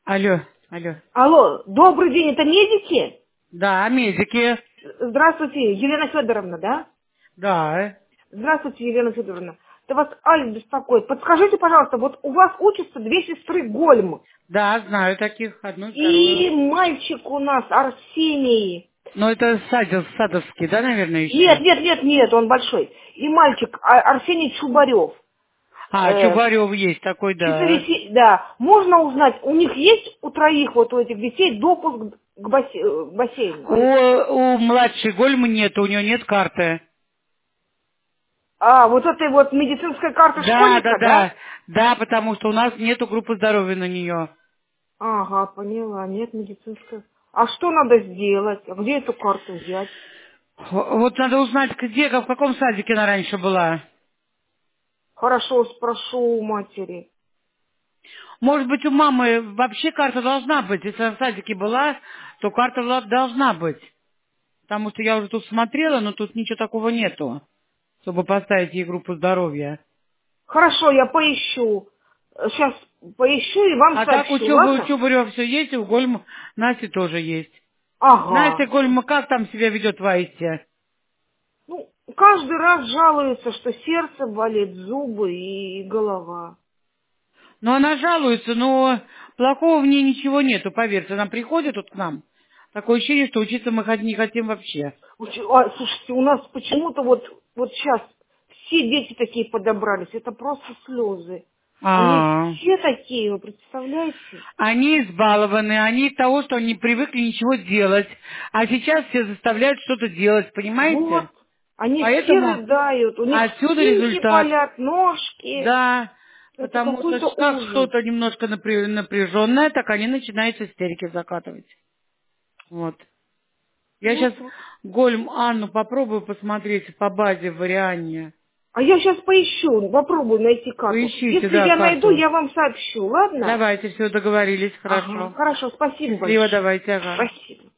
Алло, алло. Алло, добрый день, это медики? Да, медики. Здравствуйте, Елена Федоровна, да? Да. Здравствуйте, Елена Федоровна. Это вас Алекс беспокоит. Подскажите, пожалуйста, вот у вас учатся две сестры Гольм. Да, знаю таких, одну вторую. И мальчик у нас Арсений. Но это садовский, да, наверное, Нет, еще? нет, нет, нет, он большой. И мальчик Арсений Чубарев. А, Э, Чубарев есть такой, да. да. Можно узнать, у них есть у троих вот у этих детей допуск к бассейну? У младшей Гольмы нет, у нее нет карты. А, вот этой вот медицинской карты Да, да, школьника, да? да. Да, потому что у нас нету группы здоровья на нее. Ага, поняла, нет медицинской. А что надо сделать? А где эту карту взять? Вот надо узнать, где, в каком садике она раньше была. Хорошо, спрошу у матери. Может быть, у мамы вообще карта должна быть. Если она в садике была, то карта должна быть. Потому что я уже тут смотрела, но тут ничего такого нету, чтобы поставить ей группу здоровья. Хорошо, я поищу. Сейчас поищу и вам А так у сообщу, ладно? Чубарева все есть, и у Гольма Насти тоже есть. Настя Ага. Гольма как там себя ведет в Аисте? Ну, каждый раз жалуется, что сердце болит, зубы и голова. Ну, она жалуется, но плохого в ней ничего нету, поверьте. Она приходит тут к нам. Такое ощущение, что учиться мы не хотим вообще. Слушайте, у нас почему-то вот сейчас все дети такие подобрались. Это просто слезы. Они А, все такие, вы представляете? Они избалованы, они от того, что они привыкли ничего делать. А сейчас все заставляют что-то делать, Вот, понимаете? они все Поэтому рыдают, у них отсюда спинки результат. болят, ножки. Да, Это потому что какой-то как ужас. что-то немножко напряженное, так они начинают истерики закатывать. Вот. Я Вот, сейчас вот. Гольм Анну попробую посмотреть по базе в Вариане. А я сейчас поищу, попробую найти карту. Поищите, Если да, я найду, карту. я вам сообщу, ладно? Давайте, все, договорились, Ага, хорошо. хорошо, спасибо Счастливо, большое. давайте, ага. Спасибо.